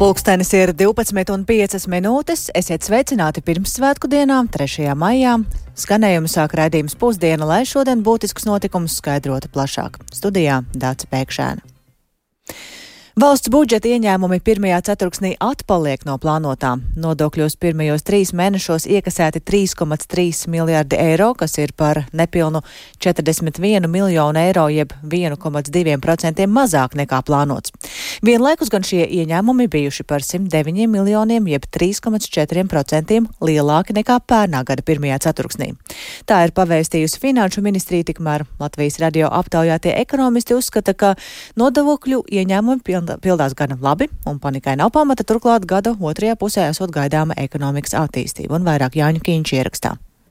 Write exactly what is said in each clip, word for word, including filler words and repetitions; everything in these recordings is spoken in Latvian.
Pulkstenis ir divpadsmit un piecas minūtes. Esiet sveicināti pirmssvētku dienā, trešajā maijā. Skanējumu sāk raidījums Pusdiena, lai šodien būtiskus notikumus skaidrotu plašāk. Studijā Dāca Pēkšēna. Valsts budžeta ieņēmumi pirmajā ceturksnī atpaliek no plānotā. Nodokļos pirmajos trīs mēnešos iekasēti trīs komats trīs miljardi eiro, kas ir par nepilnu četrdesmit vienu miljonu eiro, jeb viens komats divi procenti mazāk nekā plānots. Vienlaikus gan šie ieņēmumi bijuši par simt deviņiem miljoniem, jeb trīs komats četri procenti lielāki nekā pērnā gada pirmajā ceturksnī. Tā ir pavēstījusi Finanšu ministrija, tikmēr Latvijas radio aptaujātie ekonomisti uzskata, ka nodokļu ieņēmumi pilnībā pildās gana labi, un panikai nav pamata, turklāt gada otrajā pusē esot gaidāma ekonomikas attīstība, un vairāk Jāņa Kīņš ierakstā.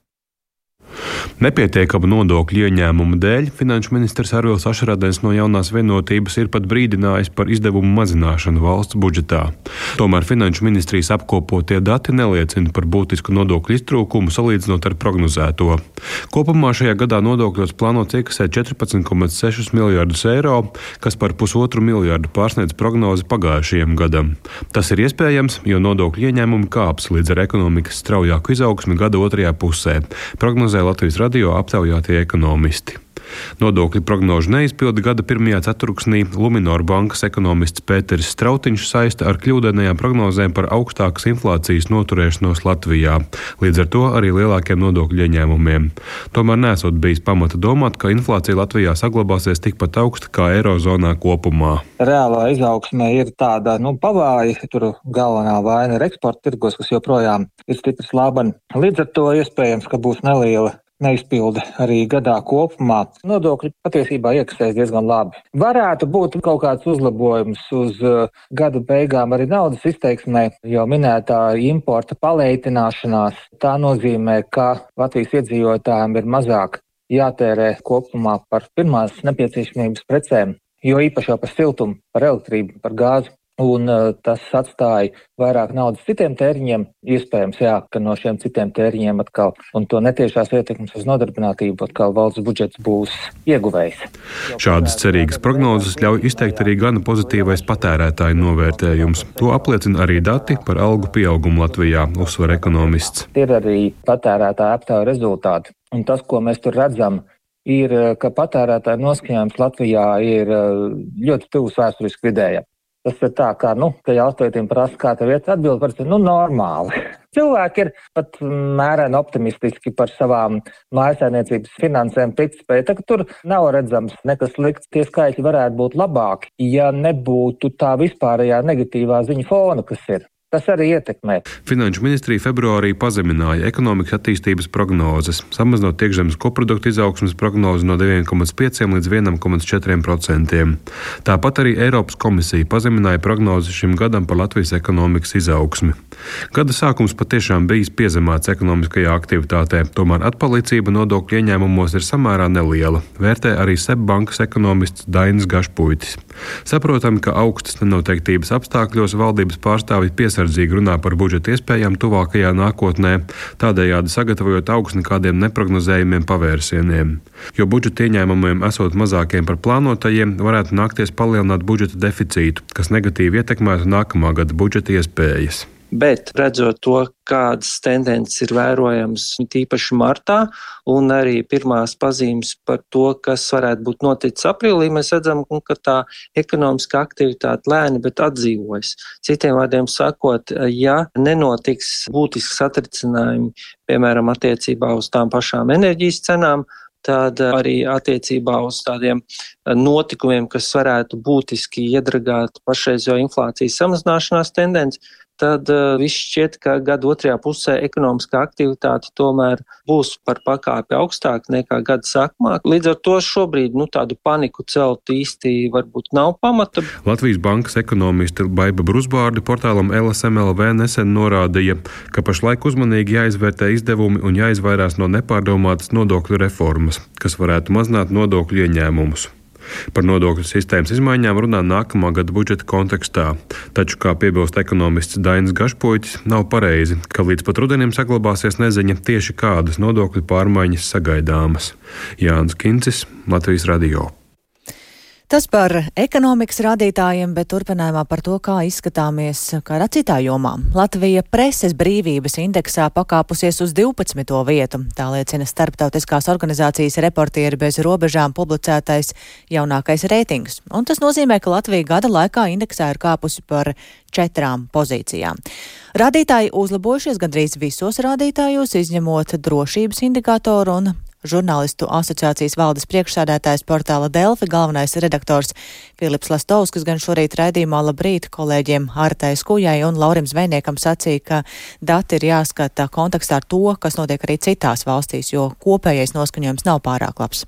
Nepietiekamu nodokļu ieņēmumu dēļ finanšu ministrs Arvils Ašarādens no Jaunās Vienotības ir pat brīdinājis par izdevumu mazināšanu valsts budžetā. Tomēr finanšu ministrijas apkopotie dati neliecina par būtisku nodokļu iztrūkumu salīdzinot ar prognozēto. Kopumā šajā gadā nodokļos plānots iekasēt četrpadsmit komats seši miljardus eiro, kas par pusotru miljardu pārsniedz prognozi pagājušajam gadam. Tas ir iespējams, jo nodokļu ieņēmumi kāps līdz ar ekonomikas straujāku izaugsmi gada otrajā pusē. Prognozē Latvijas radio aptaujātie ekonomisti. Nodokļu prognožu neizpildi gada pirmajā ceturksnī Luminor bankas ekonomists Pēteris Strautiņš saista ar kļūdainajām prognozēm par augstākas inflācijas noturēšanos Latvijā, līdz ar to arī lielākiem nodokļu ieņēmumiem. Tomēr nesot bijis pamata domāt, ka inflācija Latvijā saglabāsies tikpat augsta kā Eirozonā kopumā. Reālā izaugsme ir tāda, nu, pavāja, tur galvenā vaina ir eksporta tirgos, kas joprojām ir stipri slābani. Līdz ar to iespējams, ka būs neliela neizpilda arī gadā kopumā. Nodokļi patiesībā iekasēs diezgan labi. Varētu būt kaut kāds uzlabojums uz uh, gada beigām arī naudas izteiksmē, jo minētā importa paleitināšanās. Tā nozīmē, ka Latvijas iedzīvotājiem ir mazāk jātērē kopumā par pirmās nepieciešamības precēm, jo īpaši jau par siltumu, par elektrību, par gāzi. Un uh, tas atstāja vairāk naudas citiem tēriņiem, iespējams, jā, ka no šiem citiem tēriņiem atkal, un to netiešās ietekmes uz nodarbinātību, atkal valsts budžets būs ieguvējs. Šādas cerīgas prognozes ļauj izteikt arī gana pozitīvais patērētāju novērtējums. To apliecina arī dati par algu pieaugumu Latvijā, uzsver ekonomists. Ir arī patērētāju aptauju rezultāti, un tas, ko mēs tur redzam, ir, ka patērētāju noskaņojums Latvijā ir ļoti tuvs vēsturiski vidējam. Tas ir tā, kā, nu, ka jautājumiem prasa, kā tev iet atbild par to, nu, normāli. Cilvēki ir pat mērēni optimistiski par savām mājasēmniecības finansēm, ticspēju. Tā, ka tur nav redzams nekas slikts, tie skaitļi varētu būt labāki, ja nebūtu tā vispārējā negatīvā ziņa fona, kas ir. Tas arī ietekmē. Finanšu ministrija februārī pazemināja ekonomikas attīstības prognozes, samazinot iekšzemes koprodukta izaugsmes prognozi no divi komats pieci līdz viens komats četri procenti. Tāpat arī Eiropas komisija pazemināja prognozi šim gadam par Latvijas ekonomikas izaugsmi. Gada sākums patiešām bijis piezemēts ekonomiskajā aktivitātē, tomēr atpalicība nodokļu ieņēmumos ir samērā neliela, vērtē arī SEB bankas ekonomists Dainis Gašpuitis. Saprotam, ka augstas nenoteiktības apstākļos valdības pārstāvji piesardzīgi runā par budžeta iespējām tuvākajā nākotnē, tādējādi sagatavojot augsni kādiem neprognozējumiem pavērsieniem. Jo budžeta ieņēmumiem esot mazākiem par plānotajiem, varētu nākties palielināt budžeta deficītu, kas negatīvi ietekmētu nākamā gada budžeta iespējas. Bet redzot to, kādas tendences ir vērojamas tīpaši martā un arī pirmās pazīmes par to, kas varētu būt noticis aprīlī, mēs redzam, ka tā ekonomiskā aktivitāte lēni, bet atdzīvojas. Citiem vārdiem sakot, ja nenotiks būtisks satricinājumi, piemēram, attiecībā uz tām pašām enerģijas cenām, tad arī attiecībā uz tādiem notikumiem, kas varētu būtiski iedragāt pašreizējo inflācijas samazināšanās tendenci, tad uh, viss šķiet, ka gada otrajā pusē ekonomiskā aktivitāte tomēr būs par pakāpi augstāk nekā gada sākumā. Līdz ar to šobrīd nu, tādu paniku celt īsti varbūt nav pamata. Latvijas bankas ekonomiste Baiba Brusbārde portālam L S M L V nesen norādīja, ka pašlaik uzmanīgi jāizvērtē izdevumi un jāizvairās no nepārdomātas nodokļu reformas, kas varētu mazināt nodokļu ieņēmumus. Par nodokļu sistēmas izmaiņām runā nākamā gada budžeta kontekstā, taču, kā piebilst ekonomists Dainis Gašpuitis, nav pareizi, ka līdz pat rudenim saglabāsies neziņa tieši kādas nodokļu pārmaiņas sagaidāmas. Jānis Kincis, Latvijas radio. Tas par ekonomikas rādītājiem, bet turpinājumā par to, kā izskatāmies kādā citā jomā. Latvija preses brīvības indeksā pakāpusies uz divpadsmito vietu. Tā liecina starptautiskās organizācijas Reportieri bez robežām publicētais jaunākais reitings. Un tas nozīmē, ka Latvija gada laikā indeksā ir kāpusi par četrām pozīcijām. Rādītāji uzlabojušies gandrīz visos rādītājos, izņemot drošības indikātoru, un Žurnālistu asociācijas valdes priekšsēdētājs portāla Delfi galvenais redaktors Filips Lastovskis gan šorīt raidījumā Labrīt kolēģiem Artai Skujai un Laurim Zvejniekam sacīja, ka dati ir jāskata kontekstā ar to, kas notiek arī citās valstīs, jo kopējais noskaņojums nav pārāk labs.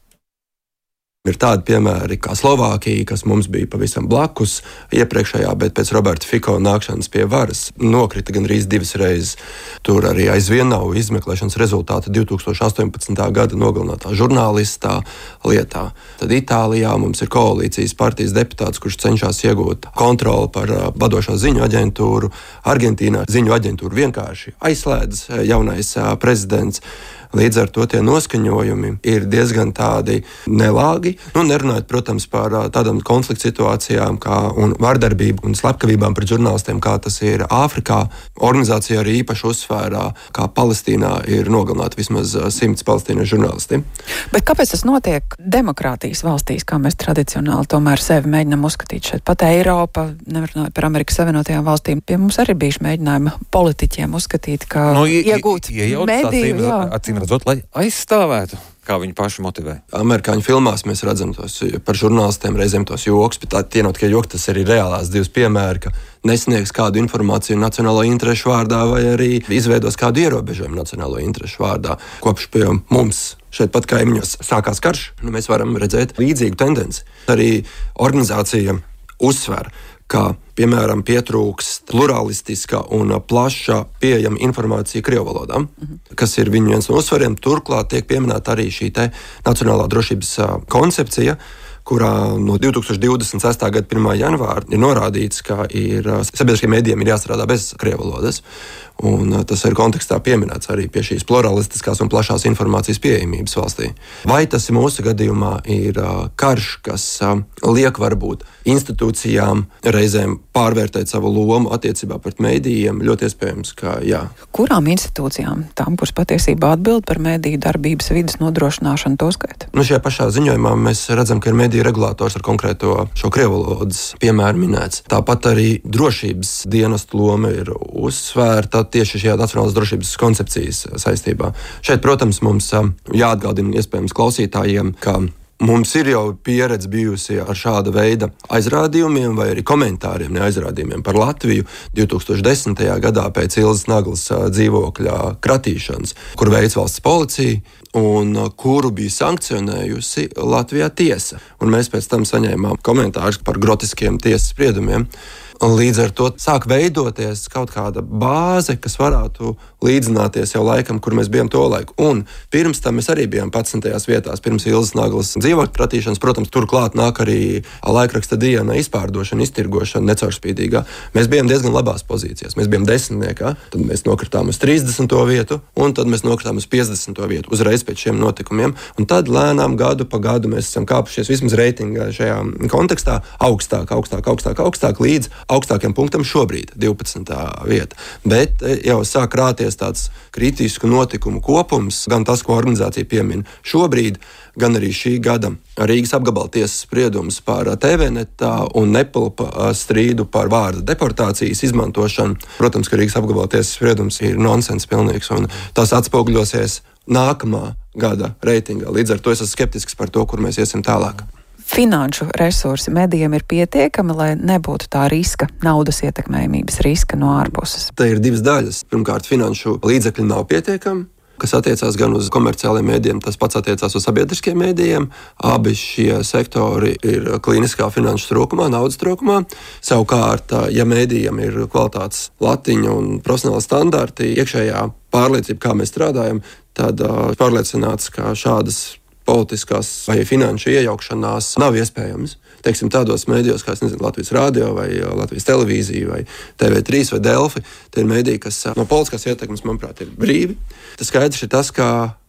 Ir tādi piemēri kā Slovākija, kas mums bija pavisam blakus iepriekšējā, bet pēc Roberta Fico nākšanas pie varas nokrita gandrīz divas reizes. Tur arī aizvien nav izmeklēšanas rezultāta divi tūkstoši astoņpadsmitā gada nogalinātā žurnālistā lietā. Tad Itālijā mums ir koalīcijas partijas deputāts, kurš cenšas iegūt kontroli par vadošo ziņu aģentūru. Argentīnā ziņu aģentūru vienkārši aizslēdz jaunais prezidents. Līdz ar to tie noskaņojumi ir diezgan tādi nelāgi. Nu, nerunājot, protams, par tādām konflikta situācijām kā un vardarbību un slepkavībām pret žurnālistiem, kā tas ir Āfrikā. Organizācija arī īpaši uzsvērā, kā Palestīnā ir nogalināti vismaz simts palestīniešu žurnālisti. Bet kāpēc tas notiek demokrātijas valstīs, kā mēs tradicionāli tomēr sevi mēģinām uzskatīt šeit? Pat Eiropa, nevar par Amerikas Savienotajām valstīm, pie mums arī bijuši mēģinājumi politiķiem uzskatīt, ka no, iegūt mediju, redzot, lai aizstāvētu, kā viņi paši motivē. Amerikāņu filmās mēs redzam tos par žurnālistiem reizēm tos joks, bet tā, tie nav tikai joki, tas arī reālās divas piemēri, ka nesniegs kādu informāciju nacionālo interešu vārdā vai arī izveidos kādu ierobežojumu nacionālo interešu vārdā. Kopš pie mums šeit pat kaimiņos sākās karš, nu, mēs varam redzēt līdzīgu tendenci. Arī organizācija uzsver, ka, piemēram, pietrūkst pluralistiska un plaša pieejama informācija krievu valodā, mhm. kas ir viņu viens no uzsvariem. Turklāt tiek pieminēta arī šī te nacionālā drošības koncepcija, kurā no divi tūkstoši divdesmit sestā gada pirmā janvāra ir norādīts, ka ir sabiedriskiem mēdījiem ir jāstrādā bez krievu valodas. Un tas ir kontekstā pieminēts arī pie šīs pluralistiskās un plašās informācijas pieejamības valstī. Vai tas mūsu gadījumā ir karš, kas liek varbūt institūcijām reizēm pārvērtēt savu lomu attiecībā pret mēdījiem? Ļoti iespējams, ka jā. Kurām institūcijām? Tām, kuras patiesībā atbild par mēdīju darbības vidas nodrošināšanu, to skaita? Nu, šajā pašā ziņojumā mēs redzam, ka ir mēdīju regulators ar konkrēto šo krievu valodas piemēru minēts. Tāpat arī drošības dienestu loma ir uzsvērta tieši šajā nacionālās drošības koncepcijas saistībā. Šeit, protams, mums jāatgādina iespējams klausītājiem, ka mums ir jau pieredze bijusi ar šāda veida aizrādījumiem vai arī komentāriem, ne aizrādījumiem par Latviju divi tūkstoši desmitajā gadā pēc Ilzas Naglas dzīvokļa kratīšanas, kur veic valsts policija un kuru bija sankcionējusi Latvijā tiesa. Un mēs pēc tam saņēmām komentārus par grotiskiem tiesas spriedumiem. Līdz ar to sāk veidoties kaut kāda bāze, kas varētu līdzināties jau laikam, kur mēs bijām to laiku. Un pirms tam mēs arī bijām padsmitajās vietās, pirms Ilzas Naglas dzīvokļa kratīšanas. Protams, turklāt nāk arī laikraksta diena izpārdošana, iztirgošana necaurspīdīgā. Mēs bijām diezgan labās pozīcijās. Mēs bijām desmitniekā, tad mēs nokritām uz trīsdesmito vietu, un tad mēs nokritām uz piecdesmito vietu uzreiz pēc šiem notikumiem. Un tad lēnām gadu pa gadu mēs esam kāpušies vismaz reitingā šajā kontekstā augstāk, augstāk, augstāk, augstāk līdz augstākiem punktam šobrīd, divpadsmitā vieta. Bet jau sāk rāties tāds kritisku notikumu kopums, gan tas, ko organizācija piemin šobrīd, gan arī šī gada Rīgas apgabala tiesas spriedums par T V netā un Nepulpa strīdu par vārda deportācijas izmantošanu. Protams, ka Rīgas apgabala tiesas spriedums ir nonsens pilnīgs, un tas atspoguļosies nākamā gada reitingā. Līdz ar to es esmu skeptisks par to, kur mēs iesim tālāk. Finanšu resursi medijiem ir pietiekami, lai nebūtu tā riska, naudas ietekmējumības riska no ārpuses? Te ir divas daļas. Pirmkārt, finanšu līdzekļi nav pietiekami, kas attiecās gan uz komerciāliem mēdījiem, tas pats attiecās uz sabiedriskiem mēdījiem. Abi šie sektori ir klīniskā finanšu trūkumā, naudas trūkumā. Savukārt, ja mēdījiem ir kvalitātes latiņa un profesionāla standarti, iekšējā pārliecība, kā mēs strādājam, tad pārliecināts, ka šādas politiskās vai finanšu iejaukšanās nav iespējams. Teiksim, tādos mēdījos, kā, es nezinu, Latvijas Rādio vai Latvijas Televīzija vai T V trīs vai Delfi, tie ir mēdīji, kas no politiskās ietekmes, manuprāt, ir brīvi. Tas skaidrs ir tas, ka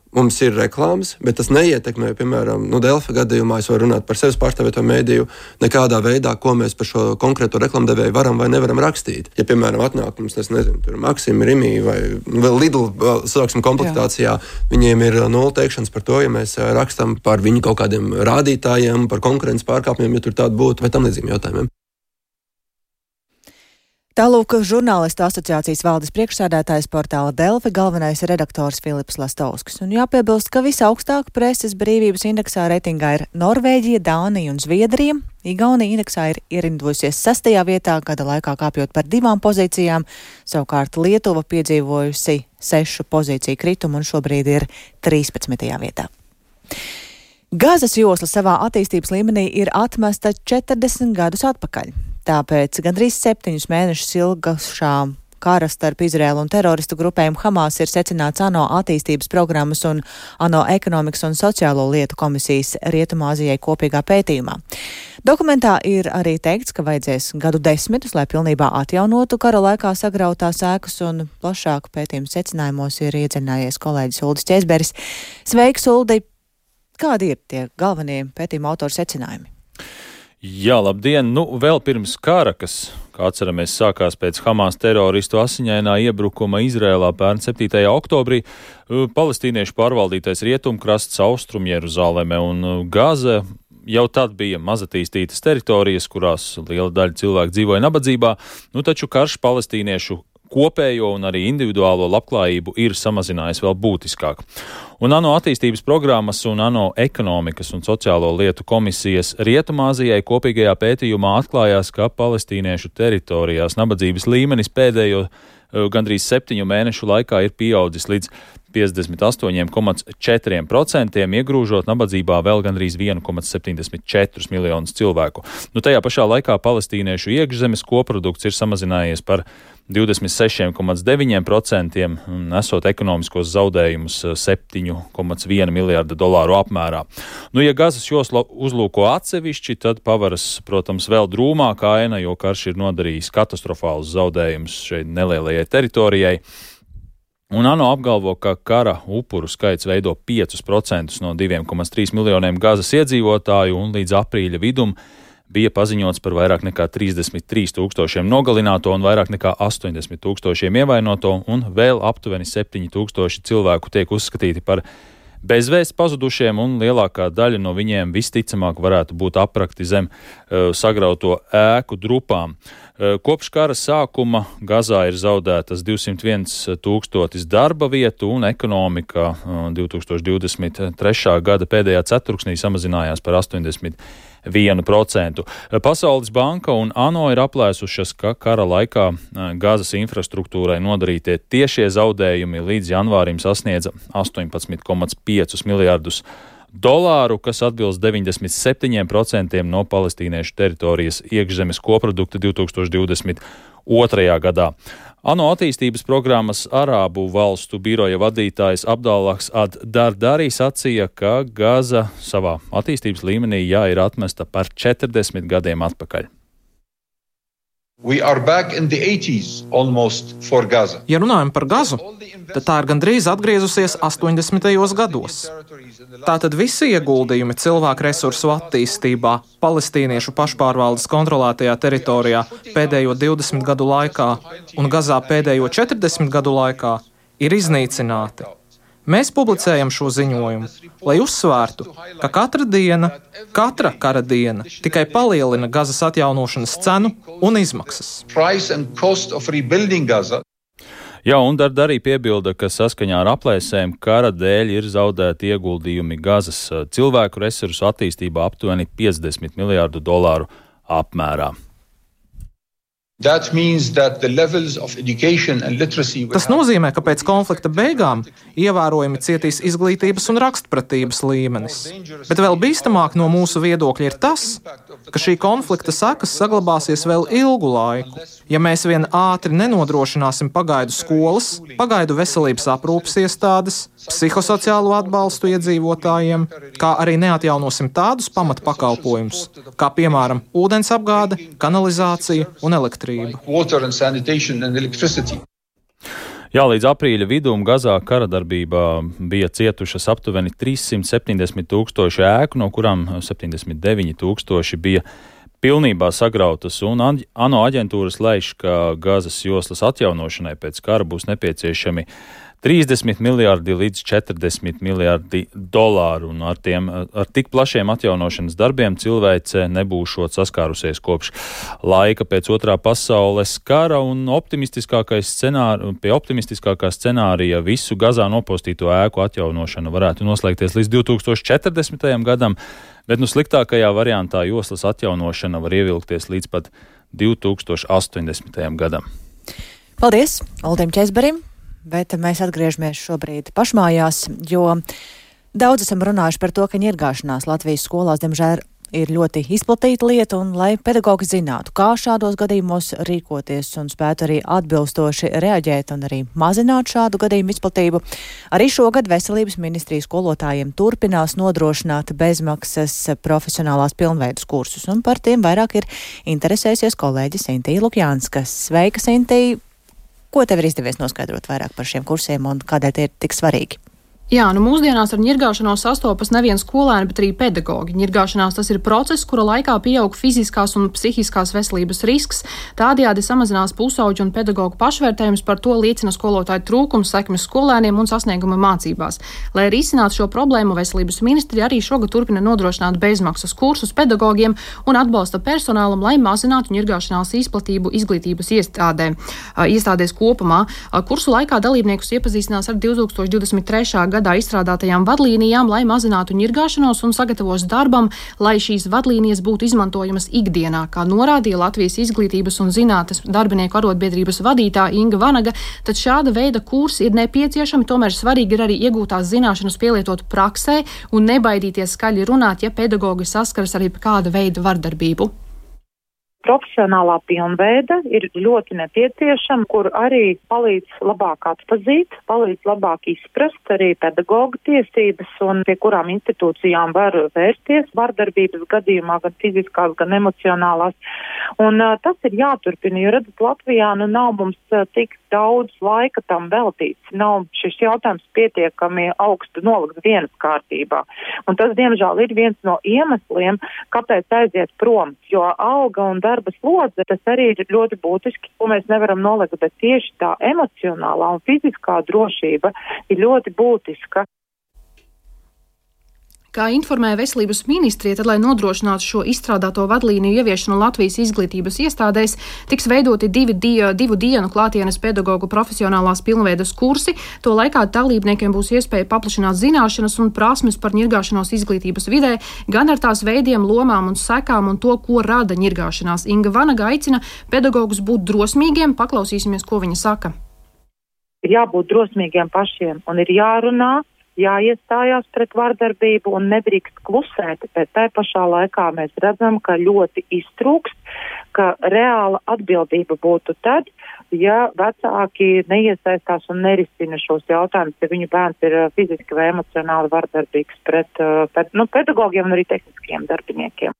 mums ir reklāmas, bet tas neietekmē, piemēram, nu, Delfa gadījumā, es varu runāt par sevis pārstāvēto mēdīju, nekādā veidā, ko mēs par šo konkrēto reklāmdevēju varam vai nevaram rakstīt. Ja, piemēram, atnāk mums, es nezinu, tur Maksim, Rimī vai nu, vēl Lidl, sāksim komplektācijā, Jā. Viņiem ir nulle teikšanas par to, ja mēs rakstam par viņu kaut kādiem rādītājiem, par konkurences pārkāpumiem, ja tur tāda būtu, vai tam līdzīgiem jautājumiem. Tālūk, žurnālistu asociācijas valdes priekšsēdētājs portāla Delfi, galvenais redaktors Filips Lastovskis. Un jāpiebilst, ka visaugstāk preses brīvības indeksā reitingā ir Norvēģija, Dānija un Zviedrija. Igaunija indeksā ir ierindojusies sastajā vietā, gada laikā kāpjot par divām pozīcijām. Savukārt Lietuva piedzīvojusi sešu pozīciju kritumu un šobrīd ir trīspadsmitajā vietā. Gazas josla savā attīstības līmenī ir atmesta četrdesmit gadus atpakaļ. Tāpēc gandrīz septiņus mēnešus ilgušā kara starp Izraēlu un teroristu grupējumu Hamas ir secināts ANO attīstības programmas un ANO ekonomikas un sociālo lietu komisijas Rietumāzijai kopīgā pētījumā. Dokumentā ir arī teikts, ka vajadzēs gadu desmitus, lai pilnībā atjaunotu kara laikā sagrautās ēkas, un plašāk pētījuma secinājumos ir iedziļinājies kolēģis Uldis Ķēzberis. Sveiks, Uldi! Kādi ir tie galvenie pētījuma autora secinājumi? Jā, labdien! Nu, vēl pirms kara, kas, kā atceramies, sākās pēc Hamas teroristu asiņainā iebrukuma Izrēlā pērn septītajā oktobrī, palestīniešu pārvaldītais rietumkrasts, Austrum Jeruzaleme un Gaza jau tad bija mazatīstītas teritorijas, kurās liela daļa cilvēku dzīvoja nabadzībā, nu taču karš palestīniešu kopējo un arī individuālo labklājību ir samazinājis vēl būtiskāk. Un ANO attīstības programmas un ANO ekonomikas un sociālo lietu komisijas Rietumāzijai kopīgajā pētījumā atklājās, ka palestīniešu teritorijās nabadzības līmenis pēdējo gandrīz septiņu mēnešu laikā ir pieaudzis līdz piecdesmit astoņi komats četri procenti, iegrūžot nabadzībā vēl gandrīz viens komats septiņdesmit četri miljonus cilvēku. Nu, tajā pašā laikā palestīniešu iekšzemes koprodukts ir samazinājies par divdesmit seši komats deviņi procenti, nesot ekonomiskos zaudējumus septiņi komats viens miljarda dolāru apmērā. Nu, ja Gazas joslu uzlūko atsevišķi, tad pavaras, protams, vēl drūmāka aina, jo karš ir nodarījis katastrofālus zaudējumus šai nelielajai teritorijai. Un ANO apgalvo, ka kara upuru skaits veido piecus procentus no diviem komats trīs miljoniem Gazas iedzīvotāju, un līdz aprīļa vidum bija paziņots par vairāk nekā trīsdesmit trīs tūkstošiem nogalināto un vairāk nekā astoņdesmit tūkstošiem ievainoto, un vēl aptuveni septiņi tūkstoši cilvēku tiek uzskatīti par bezvēsts pazudušiem, un lielākā daļa no viņiem visticamāk varētu būt aprakti zem uh, sagrauto ēku drupām. Uh, kopš kara sākuma Gazā ir zaudētas divsimt viens tūkstotis darba vietu, un ekonomika uh, divi tūkstoši divdesmit trešā gada pēdējā ceturksnī samazinājās par astoņdesmit vienu procentu. Pasaules banka un ANO ir aplēsušas, ka kara laikā Gazas infrastruktūrai nodarītie tiešie zaudējumi līdz janvārim sasniedza astoņpadsmit komats pieci miljardus dolāru, kas atbilst deviņdesmit septiņi procenti no palestīniešu teritorijas iekšzemes koprodukta divi tūkstoši divdesmit otrajā gadā. ANO attīstības programmas Arābu valstu biroja vadītājs Abdallahs ad-Dardari sacīja, ka Gaza savā attīstības līmenī jā ir atmesta par četrdesmit gadiem atpakaļ. We are back in the eighties almost for Gaza. Ja runājam par Gazu, tad tā ir gandrīz atgriezusies astoņdesmitajos gados. Tātad visi ieguldījumi cilvēku resursu attīstībā palestīniešu pašpārvaldes kontrolētajā teritorijā pēdējo divdesmit gadu laikā un Gazā pēdējo četrdesmit gadu laikā ir iznīcināti. Mēs publicējam šo ziņojumu, lai uzsvērtu, ka katra diena, katra kara diena tikai palielina Gazas atjaunošanas cenu un izmaksas. Jā, un Dardari piebilda, ka saskaņā ar aplēsēm kara dēļ ir zaudēti ieguldījumi Gazas cilvēku resursu attīstībā aptuveni piecdesmit miljārdu dolāru apmērā. That means that the levels of education and literacy Tas nozīmē, ka pēc konflikta beigām ievērojami cietīs izglītības un rakstpratības līmenis. Bet vēl bīstamāk no mūsu viedokļa ir tas, ka šī konflikta sekas saglabāsies vēl ilgu laiku. Ja mēs vien ātri nenodrošināsim pagaidu skolas, pagaidu veselības aprūpes iestādes, psihosociālo atbalstu iedzīvotājiem, kā arī neatjaunosim tādus pamatpakalpojumus, kā piemēram ūdens apgāde, kanalizācija un elektrība. Jā, līdz aprīļa vidum Gazā karadarbībā bija cietušas aptuveni trīssimt septiņdesmit tūkstoši ēku, no kurām septiņdesmit deviņi tūkstoši bija pilnībā sagrautas, un ANO aģentūras lēš, ka Gazas joslas atjaunošanai pēc kara būs nepieciešami trīsdesmit miljārdi līdz četrdesmit miljārdi dolāru, un ar, tiem, ar tik plašiem atjaunošanas darbiem cilvēce nebūšot saskārusies kopš laika pēc otrā pasaules kara, un optimistiskākais scenāri, pie optimistiskākā scenārija visu Gazā nopostīto ēku atjaunošana varētu noslēgties līdz divi tūkstoši četrdesmitajam gadam, bet nu sliktākajā variantā joslas atjaunošana var ievilkties līdz pat divi tūkstoši astoņdesmitajam gadam. Paldies Uldim Česberim! Bet mēs atgriežamies šobrīd pašmājās, jo daudz esam runājuši par to, ka ņirgāšanās Latvijas skolās, diemžēl, ir ļoti izplatīta lieta, un lai pedagogi zinātu, kā šādos gadījumos rīkoties un spētu arī atbilstoši reaģēt un arī mazināt šādu gadījumu izplatību, arī šogad Veselības ministrija skolotājiem turpinās nodrošināt bezmaksas profesionālās pilnveidus kursus, un par tiem vairāk ir interesējusies kolēģi Sintija Lukjānska. Sveika, Sintija! Ko tev ir izdevies noskaidrot vairāk par šiem kursiem un kādēļ tie ir tik svarīgi? Jā, nu mūsdienās ar ņirgāšanos sastopas nevien skolēni, bet arī pedagogi. Ņirgāšanās tas ir process, kura laikā pieaug fiziskās un psihiskās veselības risks. Tādējādi samazinās pusauģu un pedagogu pašvērtējums, par to liecina skolotāju trūkums, sekmes skolēniem un sasniegumi mācībās. Lai risinātu šo problēmu, Veselības ministrija arī šogad turpina nodrošināt bezmaksas kursus pedagogiem un atbalsta personālam, lai mazinātu ņirgāšanās izplatību izglītības iestādē, iestādēs kopumā. Kursu laikā dalībniekus iepazīstinās ar divi tūkstoši divdesmit trešā gada gadā izstrādātajām vadlīnijām, lai mazinātu ņirgāšanos un sagatavos darbam, lai šīs vadlīnijas būtu izmantojamas ikdienā, kā norādīja Latvijas izglītības un zinātnes darbinieku arotbiedrības vadītāja Inga Vanaga, tad šāda veida kursi ir nepieciešami, tomēr svarīgi ir arī iegūtās zināšanas pielietot praksē un nebaidīties skaļi runāt, ja pedagogi saskaras arī kāda veida vardarbību. Profesionālā pilnveida ir ļoti nepieciešama, kur arī palīdz labāk atpazīt, palīdz labāk izprast arī pedagoga tiesības un pie kurām institūcijām var vērsties vardarbības gadījumā, gan fiziskās, gan emocionālās. Un uh, tas ir jāturpina, jo redzat, Latvijā nu nav mums uh, tik daudz laika tam veltīts. Nav šis jautājums pietiekami augstu nolikts dienas kārtībā. Un tas, diemžēl, ir viens no iemesliem, kāpēc aiziet prom, jo alga un darba slodze, tas arī ir ļoti būtiski, ko mēs nevaram nolikt, bet tieši tā emocionālā un fiziskā drošība ir ļoti būtiska. Kā informēja Veselības ministrija, tad, lai nodrošinātu šo izstrādāto vadlīniju ieviešanu Latvijas izglītības iestādēs, tiks veidoti divi die, divu dienu klātienes pedagogu profesionālās pilnveidas kursi. To laikā dalībniekiem būs iespēja paplašināt zināšanas un prasmes par ņirgāšanos izglītības vidē, gan ar tās veidiem, lomām un sekām un to, ko rada ņirgāšanās. Inga Vanaga aicina pedagogus būt drosmīgiem, paklausīsimies, ko viņa saka. Ir jābūt drosmīgiem pašiem un ir jārunā, jāiestājās pret vardarbību un nedrīkst klusēt, bet tai pašā laikā mēs redzam, ka ļoti iztrūkst, ka reāla atbildība būtu tad, ja vecāki neiesaistās un nerisina šos jautājumus, ja viņu bērns ir fiziski vai emocionāli vardarbīgs pret, pret nu, pedagogiem un arī tehniskiem darbiniekiem.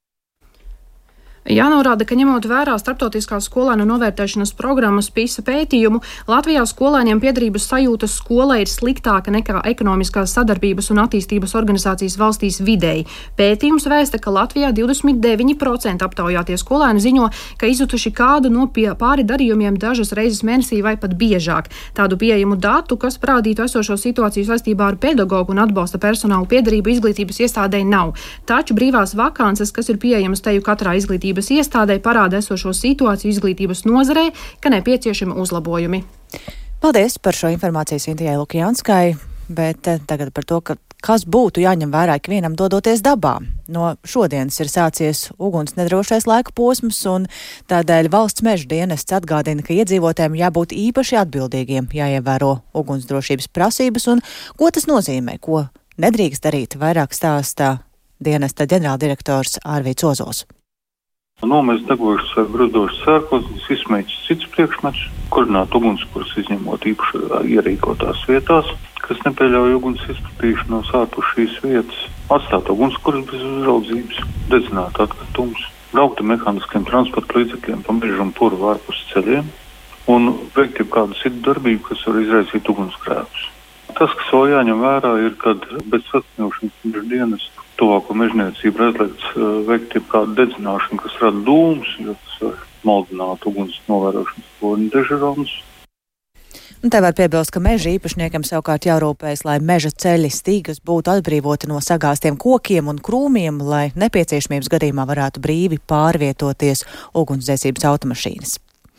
Jānorāda, ka ņemot vērā starptautiskās skolēnu novērtēšanas programmas PISA pētījumu, Latvijā skolēniem piederības sajūtas skolai ir sliktāka nekā ekonomiskās sadarbības un attīstības organizācijas valstīs vidēji. Pētījums vēsta, ka Latvijā divdesmit deviņi procenti aptaujātie skolēni ziņo, ka izjutuši kādu no pie pāri darījumiem dažas reizes mēnesī vai pat biežāk. Tādu pieejamu datu, kas parādītu esošo situāciju saistībā ar pedagogu un atbalsta personālu piederību izglītības iestādē nav. Taču brīvās vakances, kas ir pieejamas teju katrā izglītības iestādē, parāda esošo situāciju izglītības nozarē, ka nepieciešami uzlabojumi. Paldies par šo informāciju Sintijai Lukjānskai, bet tagad par to, ka kas būtu jāņem vērā ikvienam dodoties dabā. No šodienas ir sācies uguns nedrošais laika posms, un tādēļ valsts meža dienests atgādina, ka iedzīvotājiem jābūt īpaši atbildīgiem, jāievēro ugunsdrošības prasības, un ko tas nozīmē, ko nedrīkst darīt, vairāk stāstā dienesta ģenerāldirektors Arvīds Ozols. Nomest degošas vai brudošas sērkotnes, izsmēķis cits priekšmets, koordināt ugunskurs izņemot īpaši ierīkotās vietās, kas nepieļauj uguns izplatīšanos ārpus šīs vietas, atstāt ugunskurs bez uzraudzības, dedzināt atkritumus, braukt ar mehāniskiem transporta līdzekļiem pa mežu un purvu ārpus ceļiem, un veikt jau kādu citu darbību, kas var izraisīt ugunsgrēkus. Tas, kas vēl jāņem vērā, ir, kad bez saskaņošanas meža dienesta tuvāko mežniecību aizliegts veikt jau kādu dedzināšanu, kas rada dūmus, jo tas var maldināt uguns novērošanas poļu dežurons. Un te var piebilst, ka meža īpašniekam savukārt jārūpējas, lai meža ceļi stīgas būtu atbrīvoti no sagāstiem kokiem un krūmiem, lai nepieciešamības gadījumā varētu brīvi pārvietoties ugunsdzēsības automašīnas.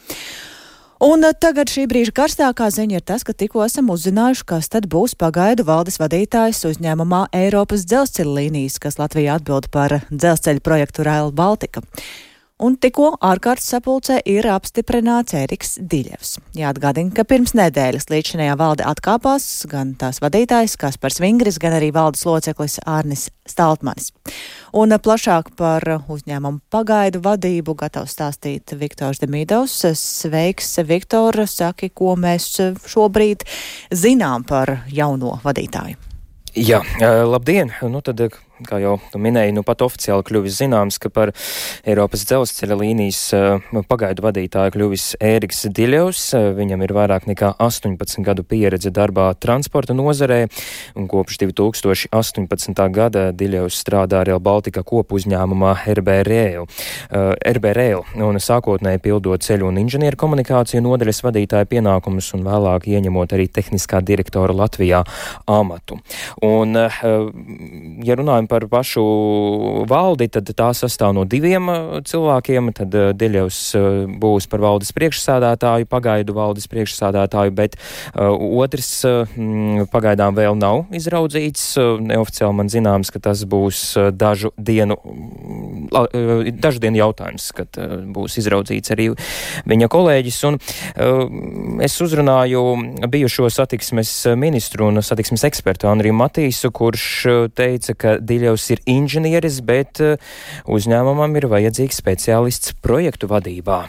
Un tagad šī brīža karstākā ziņa ir tas, ka tikko esam uzzinājuši, kas tad būs pagaidu valdes vadītājs uzņēmumā Eiropas dzelzceļa līnijas, kas Latvijā atbild par dzelzceļa projektu Rail Baltica. Un tikko ārkārtas sapulcē ir apstiprināts Ēriks Diļevs. Jāatgādina, ka pirms nedēļas līdzinājā valde atkāpās gan tās vadītājs Kaspars Vingris, gan arī valdes loceklis Ārnis Staltmanis. Un plašāk par uzņēmumu pagaidu vadību gatavs stāstīt Viktors Demidovs. Sveiks, Viktor, saki, ko mēs šobrīd zinām par jauno vadītāju. Jā, labdien! Nu tad, kā jau tu minēji, nu pat oficiāli kļuvis zināms, ka par Eiropas dzelzceļa līnijas pagaidu vadītāju kļuvis Ēriks Diļevs. Viņam ir vairāk nekā astoņpadsmit gadu pieredze darbā transporta nozarē, un kopš divi tūkstoši astoņpadsmitā gada Diļevs strādā Rail Baltica kopu uzņēmumā R B Rail, R B Rail, un sākotnēji pildot ceļu un inženieru komunikāciju nodaļas vadītāja pienākumus un vēlāk ieņemot arī tehniskā direktora Latvijā amatu. Un, ja runājam par pašu valdi, tad tā sastāv no diviem cilvēkiem, tad Diļevs būs par valdes priekšsādātāju, pagaidu valdes priekšsādātāju, bet uh, otrs uh, pagaidām vēl nav izraudzīts. Neoficiāli man zināms, ka tas būs dažu dienu, uh, dažu dienu jautājums, kad uh, būs izraudzīts arī viņa kolēģis. Un uh, es uzrunāju bijušo satiksmes ministru un satiksmes ekspertu Andriju Matīsu, kurš teica, ka Diļevs ir inženieris, bet uzņēmumam ir vajadzīgs speciālists projektu vadībā.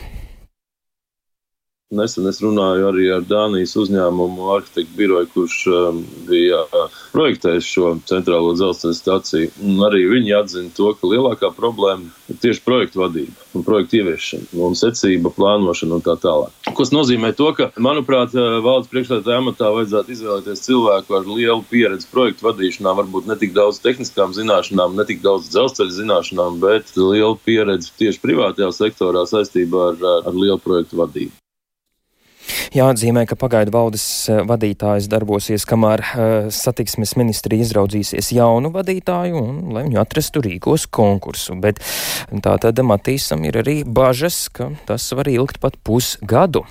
Nesen es runāju arī ar Dānijas uzņēmumu arhitektu biroju, kurš um, bija projektējis šo centrālo dzelzceļa staciju. Un arī viņi atzina to, ka lielākā problēma ir tieši projektu vadība un projektu ieviešana un secība, plānošana un tā tālāk. Kas nozīmē to, ka, manuprāt, valdes priekšsēdētāja amatā vajadzētu izvēlēties cilvēku ar lielu pieredzi projektu vadīšanā, varbūt ne tik daudz tehniskām zināšanām, ne tik daudz dzelzceļa zināšanām, bet lielu pieredzi tieši privātajā sektorā saistībā ar, ar lielu projektu vadību. Jāatzīmē, ka pagaidu valdes vadītājs darbosies, kamēr uh, satiksmes ministrija izraudzīsies jaunu vadītāju un, lai viņu atrastu, rīkos konkursu. Bet tā tad Matīsam ir arī bažas, ka tas var ilgt pat pusgadu.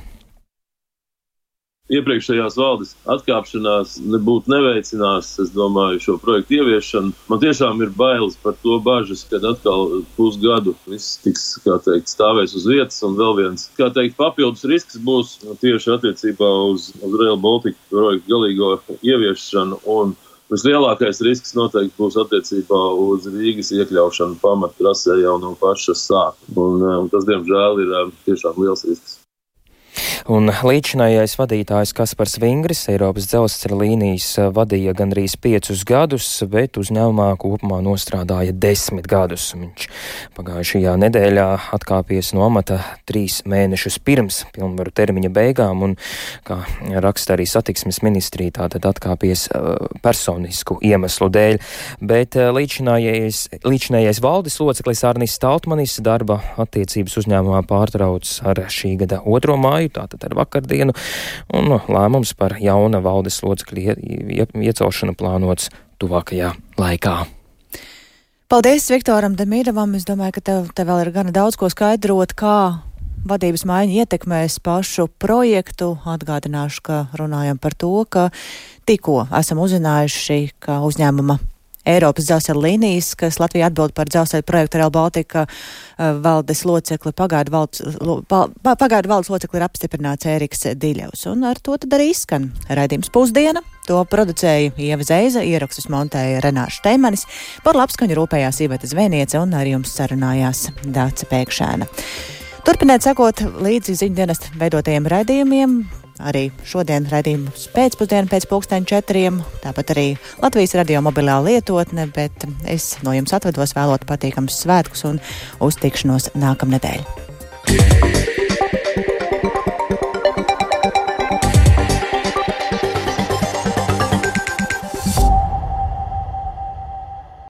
Iepriekšējās valdes atkāpšanās nebūtu neveicinās, es domāju, šo projektu ieviešanu. Man tiešām ir bailes par to bažas, kad atkal pusgadu viss tiks, kā teikt, stāvēs uz vietas, un vēl viens, kā teikt, papildus risks būs tieši attiecībā uz, uz Rail Baltica projektu galīgo ieviešanu, un vislielākais risks noteikti būs attiecībā uz Rīgas iekļaušanu pamattrasē jau no paša sākuma, un, un tas, diemžēl, ir tiešām liels risks. Un līdzinājais vadītājs Kaspars Vingris Eiropas dzelzceļa līnijas vadīja gandrīz piecus gadus, bet uzņēmumā kopumā nostrādāja desmit gadus. Viņš pagājušajā nedēļā atkāpies no amata trīs mēnešus pirms pilnvaru termiņa beigām un, kā raksta arī satiksmes ministrija, tātad atkāpies personisku iemeslu dēļ. Bet līdzinājais valdes loceklis Ārnis Staltmanis darba attiecības uzņēmumā pārtrauc ar šī gada otro māju, tātad ar vakardienu, un lēmums par jauna valdes locekļu iecelšanu plānots tuvākajā laikā. Paldies Viktoram Demidovam. Es domāju, ka tev, tev vēl ir gana daudz ko skaidrot, kā vadības maiņa ietekmēs pašu projektu. Atgādināšu, ka runājam par to, ka tikko esam uzzinājuši, ka uzņēmuma Eiropas dzelzceļa līnijas, kas Latvijā atbild par dzelzceļa projektu Rail Baltica valdes locekli, pagaidu valdes, pagaidu valdes locekli ir apstiprināts Ēriks Diļevs. Un ar to tad arī izskan raidījums Pusdiena. To producēja Ieva Zeiza, ierakstus montēja Renāša Steimanis, par labskaņu rūpējās Iveta Zvēniece un ar jums sarunājās Dāca Pēkšēna. Turpiniet sekot līdzi ziņu dienesta veidotajiem raidījumiem. Arī šodien raidījums pēcpusdienu pēc pulksteņa četriem, tāpat arī Latvijas radio mobilā lietotne, bet es no jums atvedos vēlot patīkams svētkus un uz tikšanos nākamnedēļ.